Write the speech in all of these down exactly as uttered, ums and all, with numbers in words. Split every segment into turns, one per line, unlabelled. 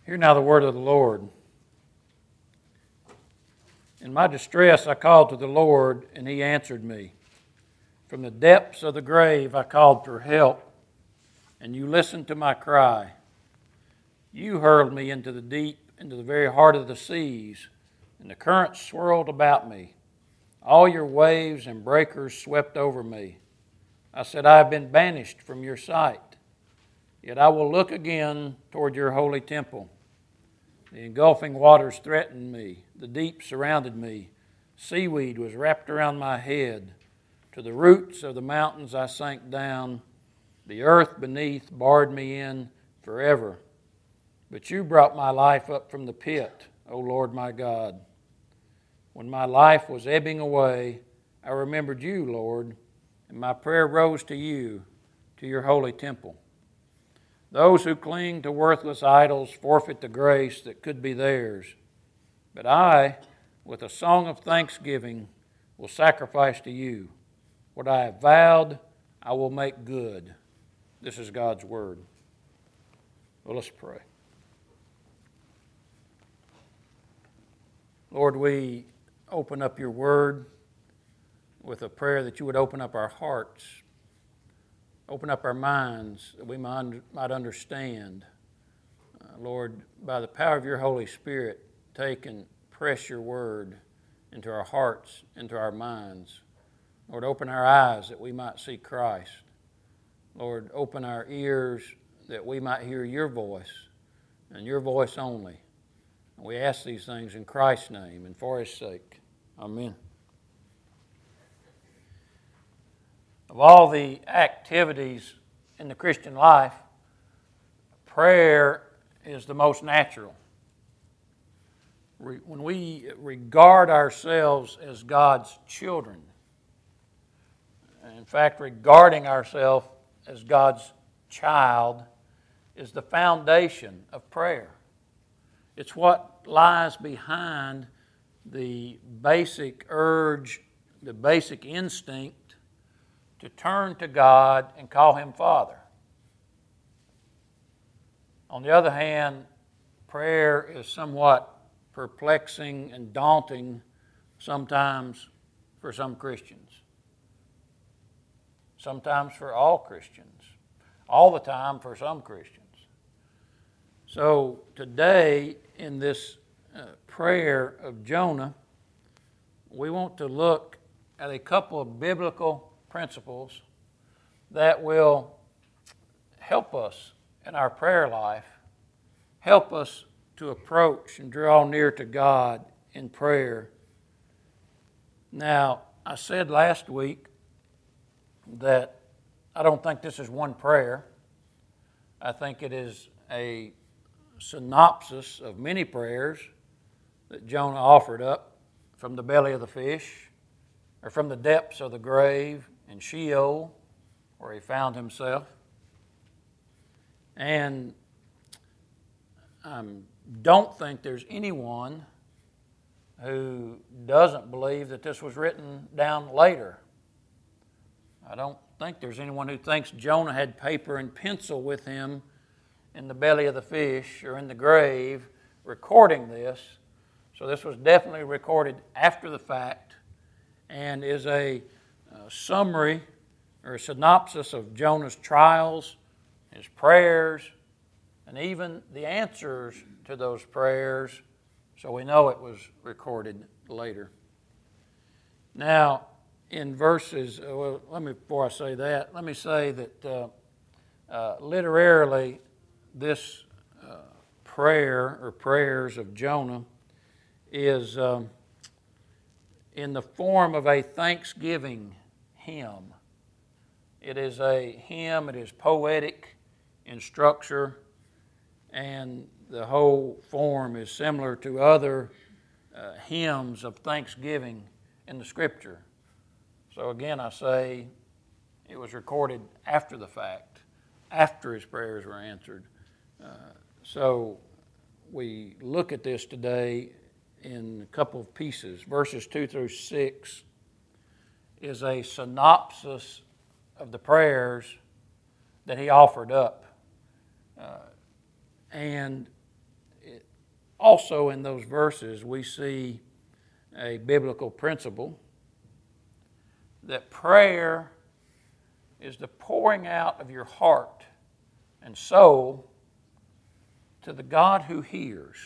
Hear now the word of the Lord. In my distress I called to the Lord, and He answered me. From the depths of the grave I called for help, and You listened to my cry. You hurled me into the deep, into the very heart of the seas, and the currents swirled about me. All Your waves and breakers swept over me. I said, I have been banished from Your sight, yet I will look again toward Your holy temple. The engulfing waters threatened me. The deep surrounded me. Seaweed was wrapped around my head. To the roots of the mountains I sank down. The earth beneath barred me in forever. But You brought my life up from the pit, O Lord my God. When my life was ebbing away, I remembered You, Lord, and my prayer rose to You, to Your holy temple. Those who cling to worthless idols forfeit the grace that could be theirs. But I, with a song of thanksgiving, will sacrifice to You. What I have vowed, I will make good. This is God's word. Well, let's pray. Lord, we open up Your word with a prayer that You would open up our hearts. Open up our minds that we might understand. Uh, Lord, by the power of Your Holy Spirit, take and press Your word into our hearts, into our minds. Lord, open our eyes that we might see Christ. Lord, open our ears that we might hear Your voice and Your voice only. And we ask these things in Christ's name and for His sake. Amen. Of all the activities in the Christian life, prayer is the most natural. When we regard ourselves as God's children, in fact, regarding ourselves as God's child is the foundation of prayer. It's what lies behind the basic urge, the basic instinct to turn to God and call Him Father. On the other hand, prayer is somewhat perplexing and daunting sometimes for some Christians. Sometimes for all Christians. All the time for some Christians. So today in this uh, prayer of Jonah, we want to look at a couple of biblical principles that will help us in our prayer life, help us to approach and draw near to God in prayer. Now, I said last week that I don't think this is one prayer. I think it is a synopsis of many prayers that Jonah offered up from the belly of the fish or from the depths of the grave in Sheol, where he found himself. And I um, don't think there's anyone who doesn't believe that this was written down later. I don't think there's anyone who thinks Jonah had paper and pencil with him in the belly of the fish or in the grave recording this. So this was definitely recorded after the fact and is a A summary or a synopsis of Jonah's trials, his prayers, and even the answers to those prayers, so we know it was recorded later. Now, in verses, well, let me, before I say that, let me say that uh, uh, literarily this uh, prayer or prayers of Jonah is um, in the form of a thanksgiving hymn. It is a hymn, it is poetic in structure, and the whole form is similar to other uh, hymns of thanksgiving in the Scripture. So again, I say it was recorded after the fact, after his prayers were answered. Uh, so we look at this today in a couple of pieces. Verses two through six is a synopsis of the prayers that he offered up. Uh, and also in those verses we see a biblical principle that prayer is the pouring out of your heart and soul to the God who hears.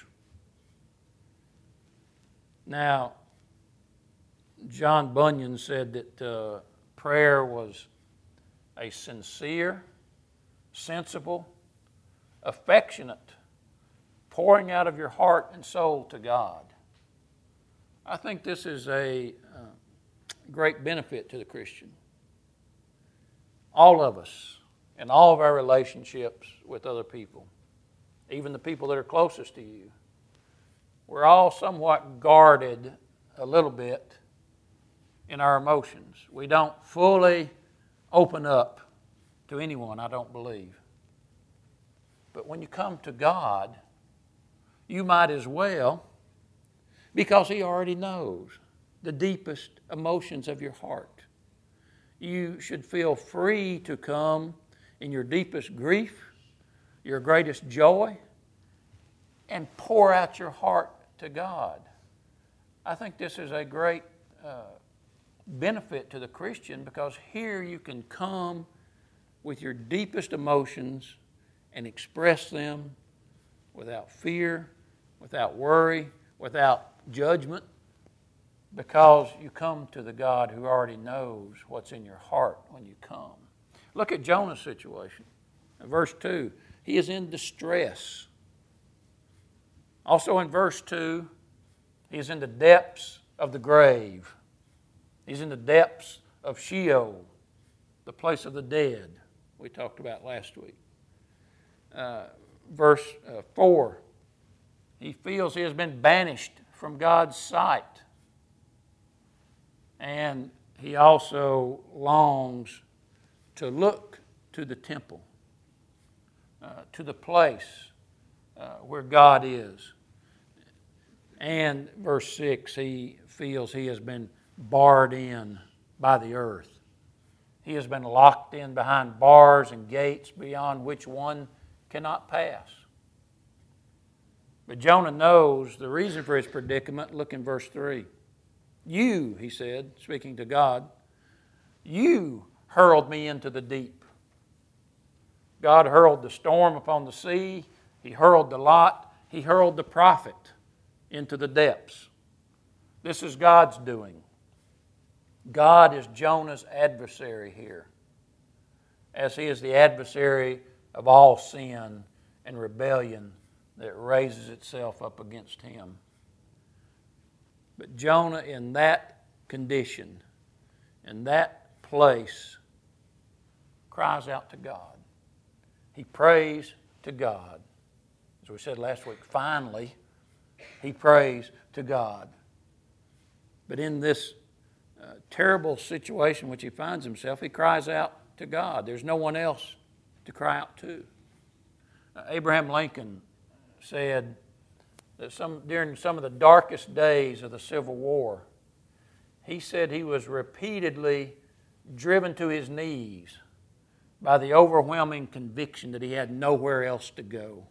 Now, John Bunyan said that uh, prayer was a sincere, sensible, affectionate pouring out of your heart and soul to God. I think this is a uh, great benefit to the Christian. All of us, in all of our relationships with other people, even the people that are closest to you, we're all somewhat guarded a little bit in our emotions. We don't fully open up to anyone, I don't believe. But when you come to God, you might as well, because He already knows the deepest emotions of your heart. You should feel free to come in your deepest grief, your greatest joy, and pour out your heart to God. I think this is a great uh, benefit to the Christian, because here you can come with your deepest emotions and express them without fear, without worry, without judgment, because you come to the God who already knows what's in your heart when you come. Look at Jonah's situation. In verse two, he is in distress. Also in verse two, he is in the depths of the grave. He's in the depths of Sheol, the place of the dead we talked about last week. Uh, verse uh, four, he feels he has been banished from God's sight. And he also longs to look to the temple, uh, to the place uh, where God is. And verse six, he feels he has been barred in by the earth. He has been locked in behind bars and gates beyond which one cannot pass. But Jonah knows the reason for his predicament. Look in verse three. You, he said, speaking to God, you hurled me into the deep. God hurled the storm upon the sea. He hurled the Lot. He hurled the prophet into the depths. This is God's doing. God is Jonah's adversary here, as he is the adversary of all sin and rebellion that raises itself up against him. But Jonah, in that condition, in that place, cries out to God. He prays to God. As we said last week, finally, he prays to God. But in this uh, terrible situation which he finds himself, he cries out to God. There's no one else to cry out to. Uh, Abraham Lincoln said that some, during some of the darkest days of the Civil War, he said he was repeatedly driven to his knees by the overwhelming conviction that he had nowhere else to go.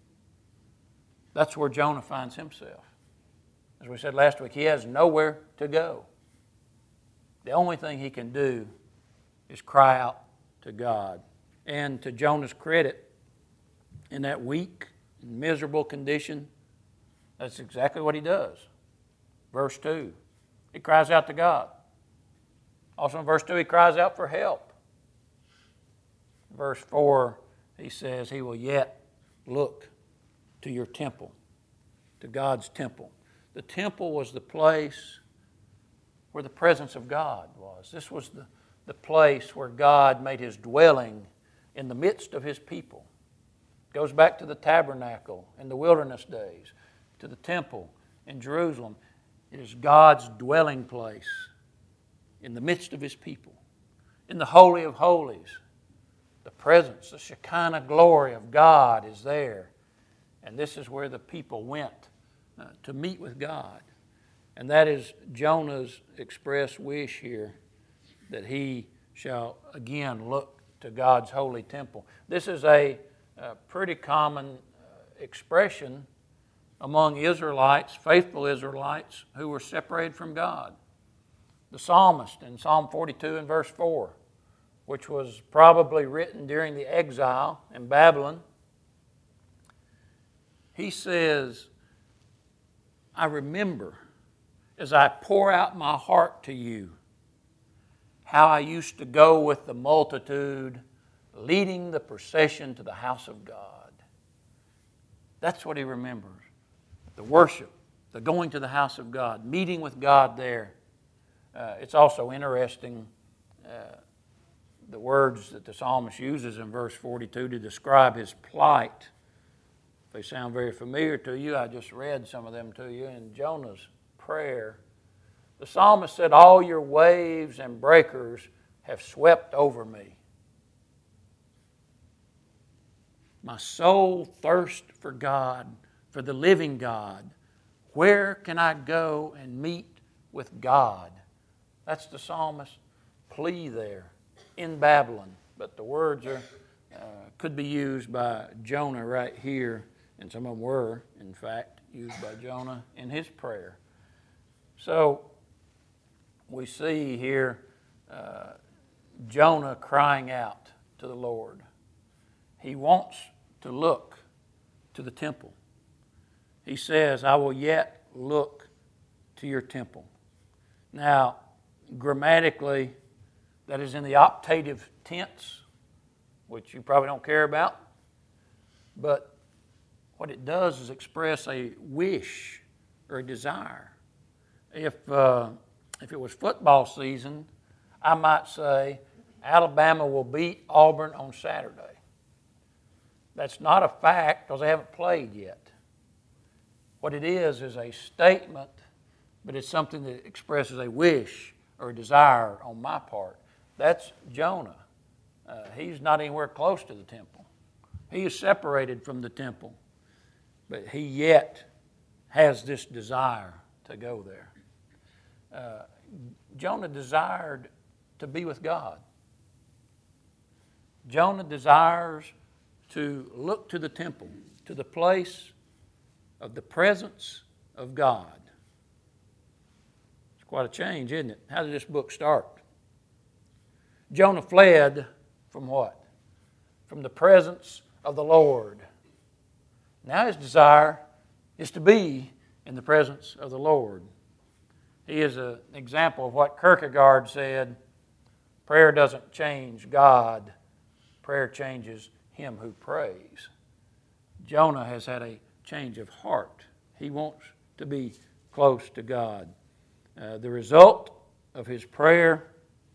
That's where Jonah finds himself. As we said last week, he has nowhere to go. The only thing he can do is cry out to God. And to Jonah's credit, in that weak and miserable condition, that's exactly what he does. Verse two, he cries out to God. Also in verse two, he cries out for help. Verse four, he says he will yet look to your temple, to God's temple. The temple was the place where the presence of God was. This was the, the place where God made his dwelling in the midst of his people. It goes back to the tabernacle in the wilderness days, to the temple in Jerusalem. It is God's dwelling place in the midst of his people. In the Holy of Holies, the presence, the Shekinah glory of God is there. And this is where the people went uh, to meet with God. And that is Jonah's express wish here, that he shall again look to God's holy temple. This is a, a pretty common uh, expression among Israelites, faithful Israelites, who were separated from God. The psalmist in Psalm forty-two and verse four, which was probably written during the exile in Babylon, he says, I remember as I pour out my heart to you, how I used to go with the multitude, leading the procession to the house of God. That's what he remembers. The worship, the going to the house of God, meeting with God there. Uh, it's also interesting, uh, the words that the psalmist uses in verse forty-two to describe his plight. They sound very familiar to you. I just read some of them to you in Jonah's prayer. The psalmist said, all your waves and breakers have swept over me. My soul thirsts for God, for the living God. Where can I go and meet with God? That's the psalmist's plea there in Babylon. But the words are uh, could be used by Jonah right here, and some of them were, in fact, used by Jonah in his prayer. So we see here uh, Jonah crying out to the Lord. He wants to look to the temple. He says, I will yet look to your temple. Now, grammatically, that is in the optative tense, which you probably don't care about. But what it does is express a wish or a desire. If, uh, if it was football season, I might say, Alabama will beat Auburn on Saturday. That's not a fact because they haven't played yet. What it is is a statement, but it's something that expresses a wish or a desire on my part. That's Jonah. Uh, he's not anywhere close to the temple. He is separated from the temple, but he yet has this desire to go there. Uh, Jonah desired to be with God. Jonah desires to look to the temple, to the place of the presence of God. It's quite a change, isn't it? How did this book start? Jonah fled from what? From the presence of the Lord. Now his desire is to be in the presence of the Lord. He is an example of what Kierkegaard said, prayer doesn't change God, prayer changes him who prays. Jonah has had a change of heart. He wants to be close to God. Uh, the result of his prayer,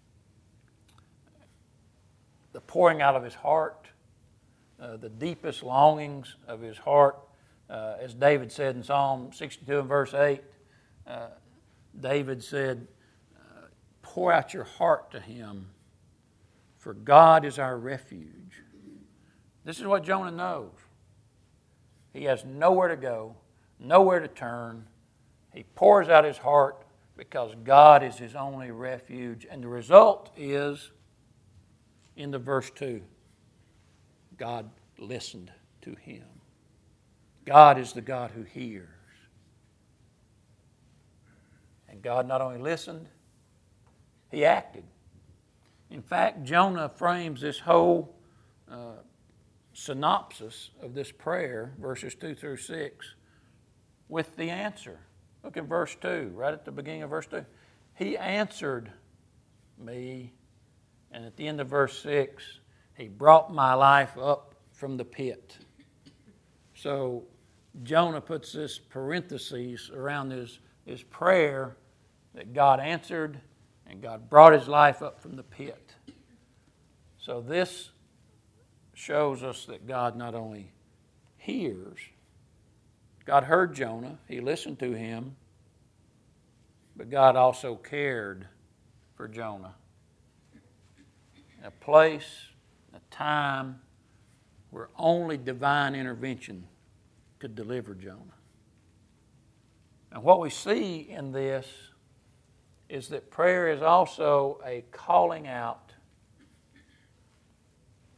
the pouring out of his heart, uh, the deepest longings of his heart, uh, as David said in Psalm sixty-two and verse eight, uh, David said, uh, pour out your heart to him, for God is our refuge. This is what Jonah knows. He has nowhere to go, nowhere to turn. He pours out his heart because God is his only refuge. And the result is in the verse two. God listened to him. God is the God who hears. And God not only listened, he acted. In fact, Jonah frames this whole uh, synopsis of this prayer, verses two through six, with the answer. Look at verse two, right at the beginning of verse two. He answered me, and at the end of verse six, he brought my life up from the pit. So Jonah puts this parenthesis around his, his prayer that God answered and God brought his life up from the pit. So this shows us that God not only hears, God heard Jonah, he listened to him, but God also cared for Jonah. In a place, a time where only divine intervention could deliver Jonah. And what we see in this is that prayer is also a calling out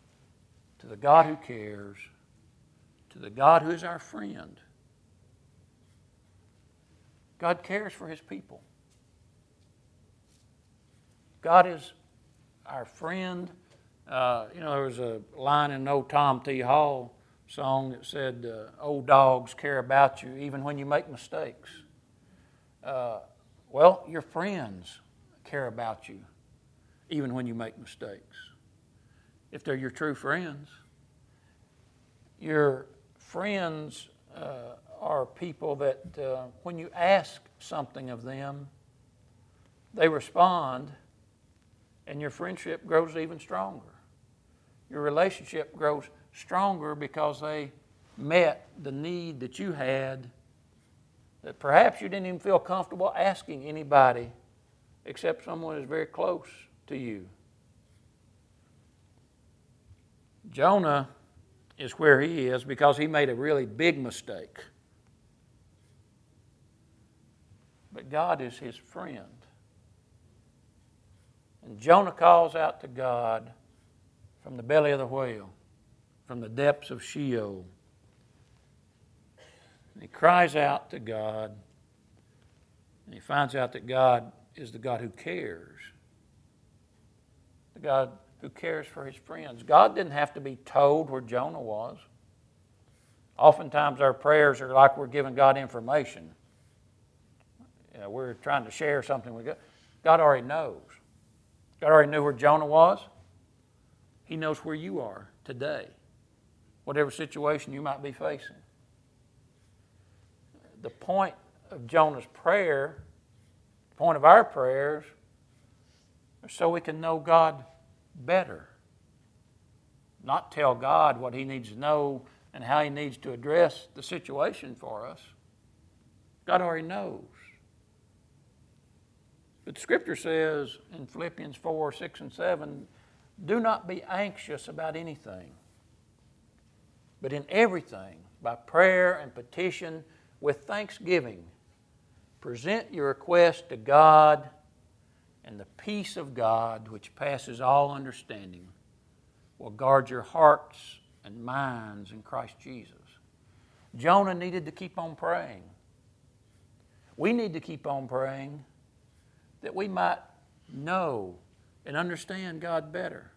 to the God who cares, to the God who is our friend, God cares for His people. God is our friend. Uh, you know, there was a line in an old Tom T. Hall song that said, uh, old dogs care about you even when you make mistakes. Uh, well, your friends care about you even when you make mistakes, if they're your true friends. Your friends uh, are people that uh, when you ask something of them, they respond, and your friendship grows even stronger. Your relationship grows stronger because they met the need that you had that perhaps you didn't even feel comfortable asking anybody except someone who's very close to you. Jonah is where he is because he made a really big mistake. But God is his friend. And Jonah calls out to God from the belly of the whale, from the depths of Sheol. And he cries out to God, and he finds out that God is the God who cares. The God who cares for his friends. God didn't have to be told where Jonah was. Oftentimes our prayers are like we're giving God information. You know, we're trying to share something with God. God already knows. God already knew where Jonah was. He knows where you are today, whatever situation you might be facing. The point of Jonah's prayer, the point of our prayers, is so we can know God better. Not tell God what He needs to know and how He needs to address the situation for us. God already knows. But the Scripture says in Philippians four, six, and seven, do not be anxious about anything, but in everything, by prayer and petition, with thanksgiving, present your request to God, and the peace of God, which passes all understanding, will guard your hearts and minds in Christ Jesus. Jonah needed to keep on praying. We need to keep on praying that we might know and understand God better.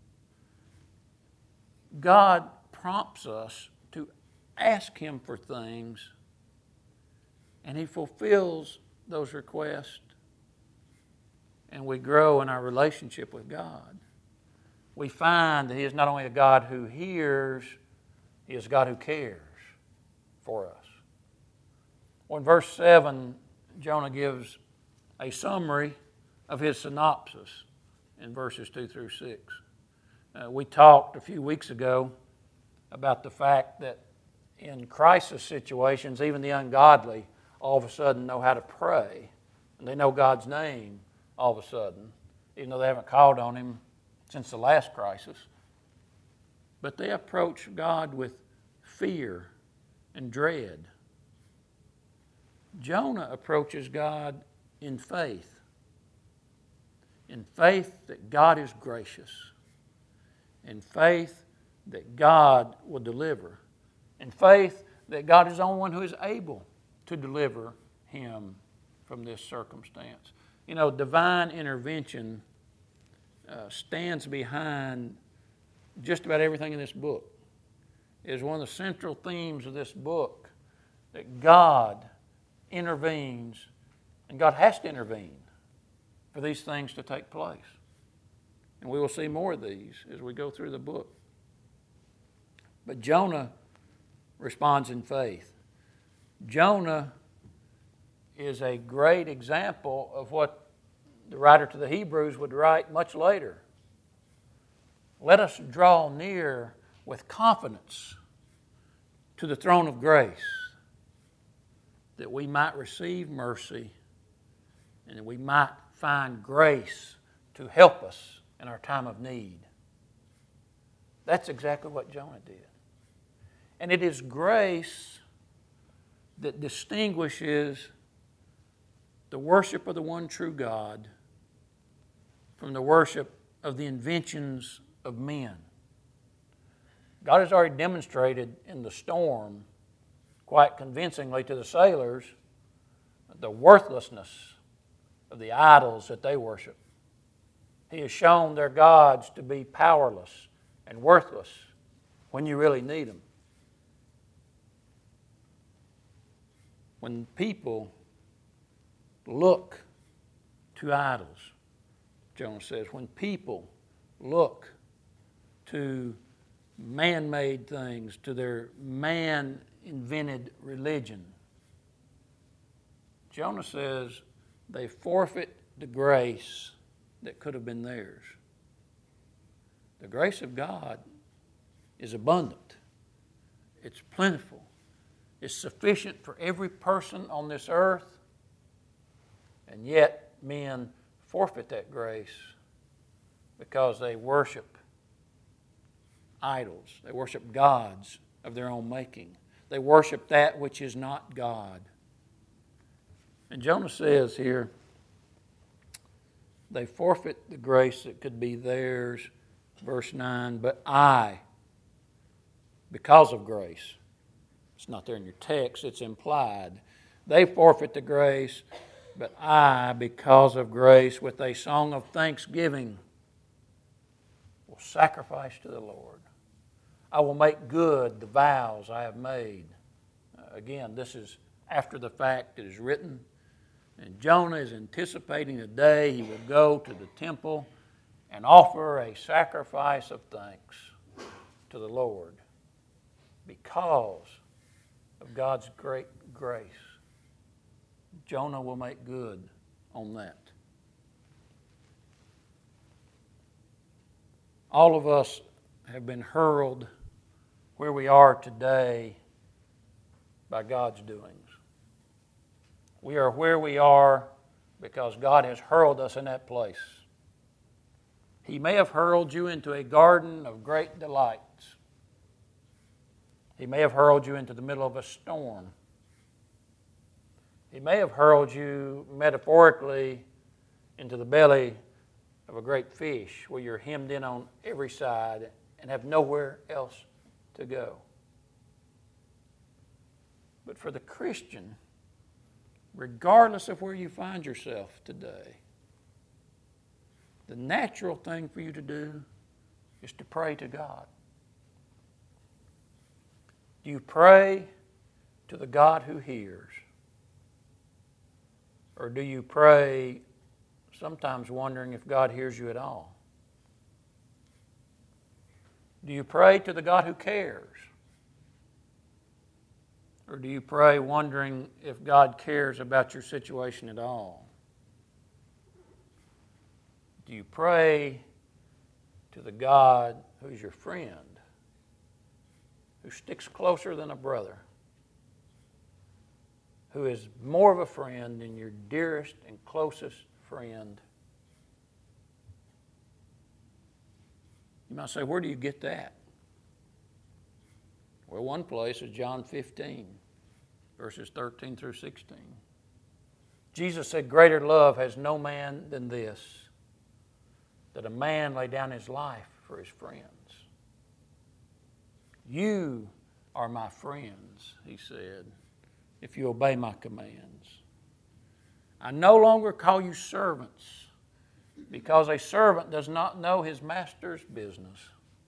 God prompts us to ask Him for things, and He fulfills those requests, and we grow in our relationship with God. We find that He is not only a God who hears, He is a God who cares for us. Well, in verse seven, Jonah gives a summary of his synopsis in verses two through six. Uh, we talked a few weeks ago about the fact that in crisis situations, even the ungodly all of a sudden know how to pray. And they know God's name all of a sudden, even though they haven't called on Him since the last crisis. But they approach God with fear and dread. Jonah approaches God in faith. In faith that God is gracious. In faith that God will deliver. In faith that God is the only one who is able to deliver him from this circumstance. You know, divine intervention uh, stands behind just about everything in this book. It is one of the central themes of this book that God intervenes, and God has to intervene for these things to take place. And we will see more of these as we go through the book. But Jonah responds in faith. Jonah is a great example of what the writer to the Hebrews would write much later. Let us draw near with confidence to the throne of grace, that we might receive mercy and that we might find grace to help us in our time of need. That's exactly what Jonah did. And it is grace that distinguishes the worship of the one true God from the worship of the inventions of men. God has already demonstrated in the storm quite convincingly to the sailors the worthlessness of the idols that they worship. He has shown their gods to be powerless and worthless when you really need them. When people look to idols, Jonah says, when people look to man-made things, to their man-invented religion, Jonah says they forfeit the grace that could have been theirs. The grace of God is abundant. It's plentiful. It's sufficient for every person on this earth. And yet men forfeit that grace because they worship idols. They worship gods of their own making. They worship that which is not God. And Jonah says here, they forfeit the grace that could be theirs. Verse nine, but I, because of grace, it's not there in your text, it's implied. They forfeit the grace, but I, because of grace, with a song of thanksgiving, will sacrifice to the Lord. I will make good the vows I have made. Uh, again, this is after the fact. It is written. And Jonah is anticipating the day he will go to the temple and offer a sacrifice of thanks to the Lord because of God's great grace. Jonah will make good on that. All of us have been hurled where we are today by God's doings. We are where we are because God has hurled us in that place. He may have hurled you into a garden of great delights. He may have hurled you into the middle of a storm. He may have hurled you metaphorically into the belly of a great fish where you're hemmed in on every side and have nowhere else to go. But for the Christian, regardless of where you find yourself today, the natural thing for you to do is to pray to God. Do you pray to the God who hears? Or do you pray sometimes wondering if God hears you at all? Do you pray to the God who cares? Or do you pray wondering if God cares about your situation at all? Do you pray to the God who's your friend, who sticks closer than a brother, who is more of a friend than your dearest and closest friend? You might say, where do you get that? Well, one place is John fifteen, verses thirteen through sixteen. Jesus said, greater love has no man than this, that a man lay down his life for his friends. You are my friends, he said, if you obey my commands. I no longer call you servants, because a servant does not know his master's business.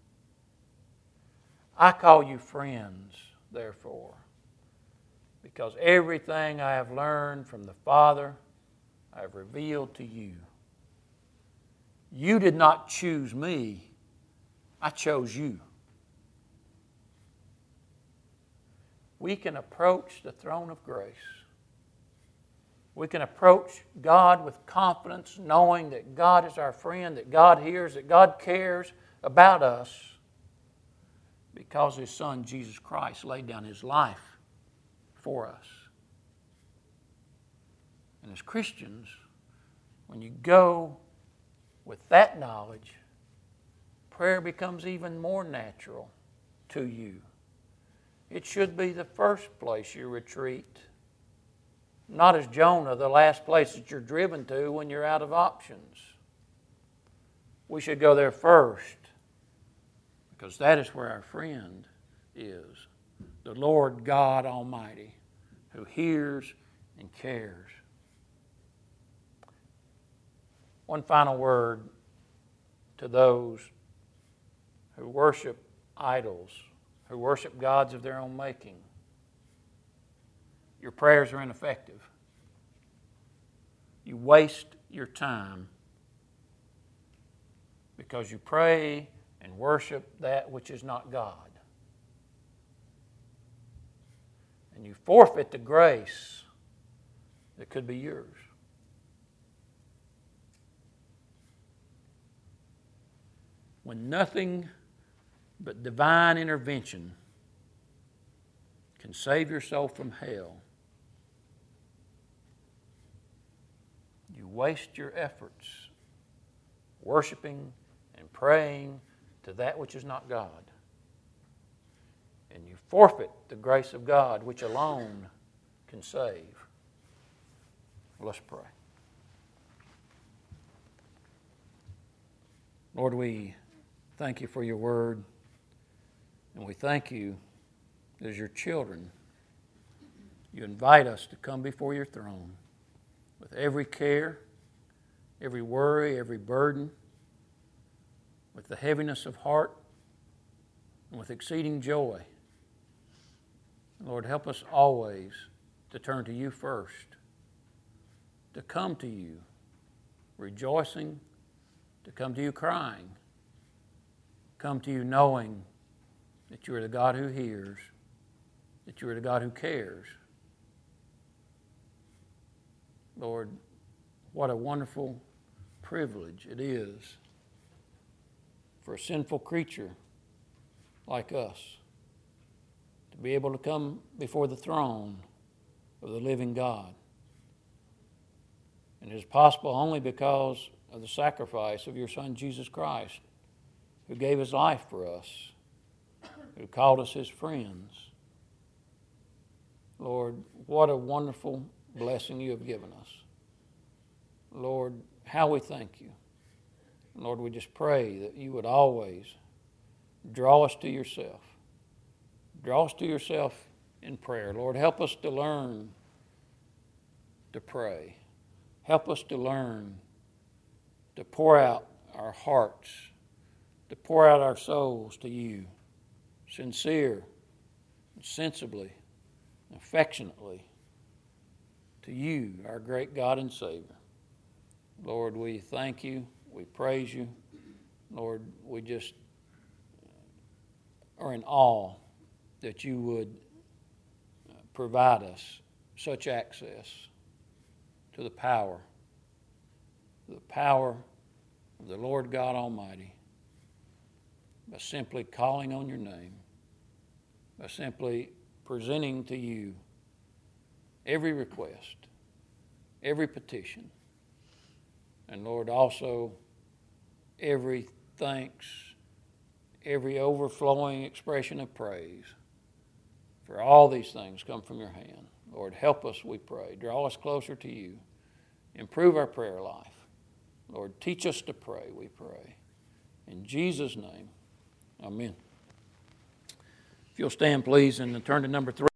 I call you friends, therefore, because everything I have learned from the Father I have revealed to you. You did not choose me, I chose you. We can approach the throne of grace. We can approach God with confidence, knowing that God is our friend, that God hears, that God cares about us, because His Son, Jesus Christ, laid down His life for us. And as Christians, when you go with that knowledge, prayer becomes even more natural to you. It should be the first place you retreat. Not as Jonah, the last place that you're driven to when you're out of options. We should go there first, because that is where our friend is. The Lord God Almighty, who hears and cares one final word to those who worship idols, who worship gods of their own making. Your prayers are ineffective. You waste your time because you pray and worship that which is not God. And you forfeit the grace that could be yours. When nothing but divine intervention can save your soul from hell, you waste your efforts worshiping and praying to that which is not God. And you forfeit the grace of God, which alone can save. Let's pray. Lord, we thank you for your word, and we thank you as your children. You invite us to come before your throne with every care, every worry, every burden, with the heaviness of heart, and with exceeding joy. Lord, help us always to turn to you first, to come to you rejoicing, to come to you crying, come to you knowing that you are the God who hears, that you are the God who cares. Lord, what a wonderful privilege it is for a sinful creature like us to be able to come before the throne of the living God. And it is possible only because of the sacrifice of your Son, Jesus Christ, who gave his life for us, who called us his friends. Lord, what a wonderful blessing you have given us. Lord, how we thank you. Lord, we just pray that you would always draw us to yourself. Draw us to yourself in prayer. Lord, help us to learn to pray. Help us to learn to pour out our hearts, to pour out our souls to you, sincere, sensibly, affectionately, to you, our great God and Savior. Lord, we thank you. We praise you. Lord, we just are in awe that you would provide us such access to the power, the power of the Lord God Almighty by simply calling on your name, by simply presenting to you every request, every petition, and Lord, also every thanks, every overflowing expression of praise. For all these things come from your hand. Lord, help us, we pray. Draw us closer to you. Improve our prayer life. Lord, teach us to pray, we pray. In Jesus' name, amen. If you'll stand, please, and turn to number three.